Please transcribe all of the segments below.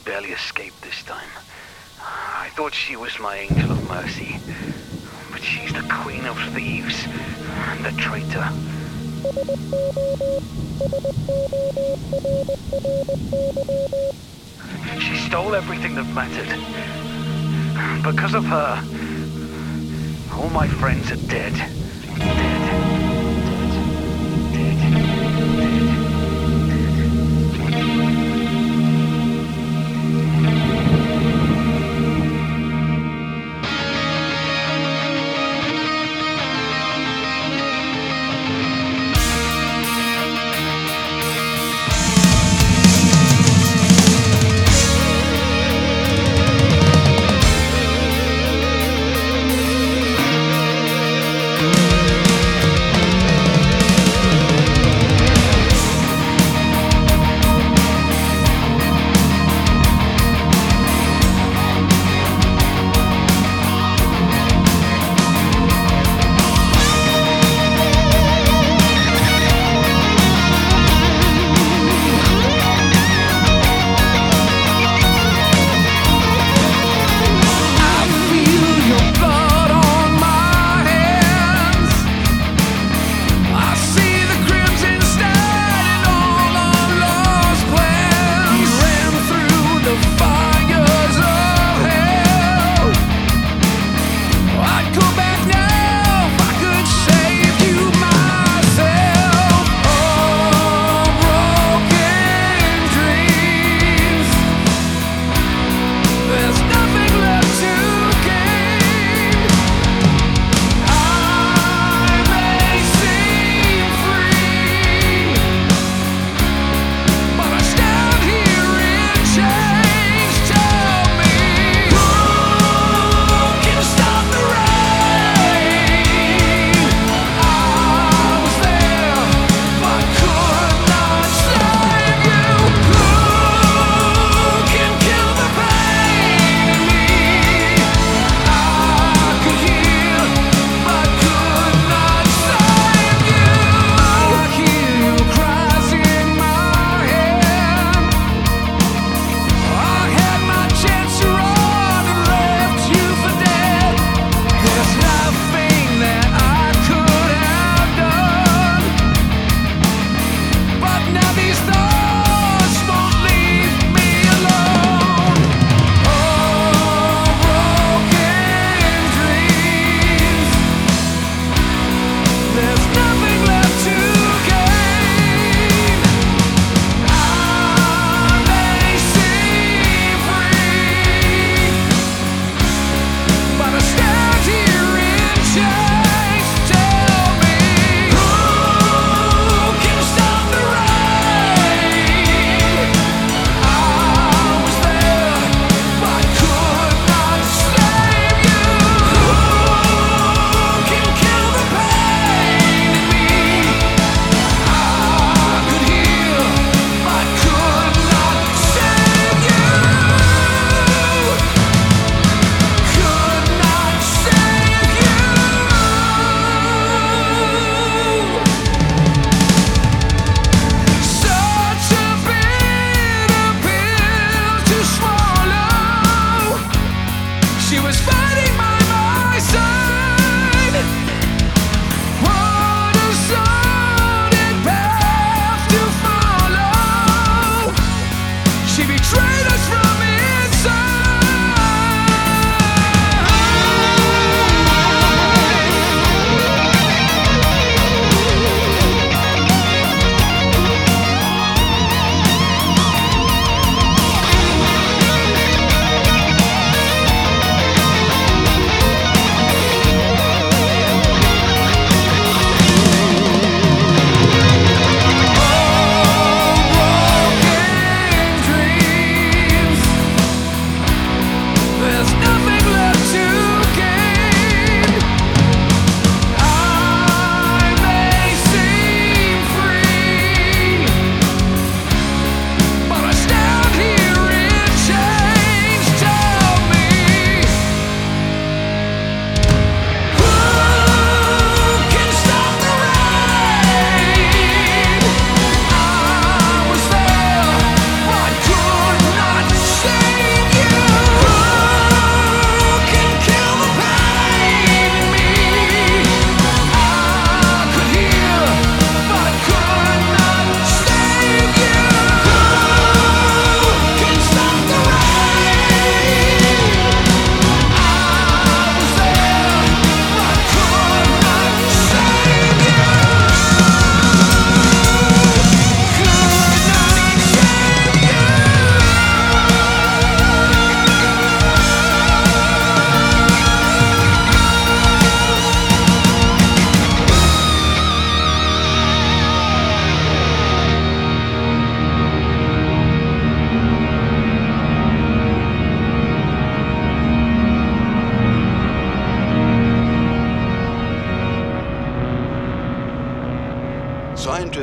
barely escaped this time. I thought she was my angel of mercy, but she's the queen of thieves and a traitor. She stole everything that mattered. Because of her, all my friends are dead.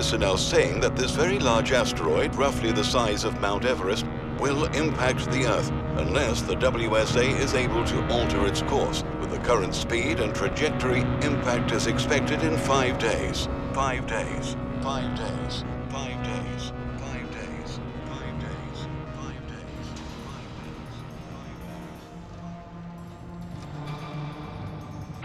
Scientists are now saying that this very large asteroid, roughly the size of Mount Everest, will impact the Earth unless the WSA is able to alter its course. With the current speed and trajectory, impact is expected in 5 days. 5 days. 5 days. 5 days.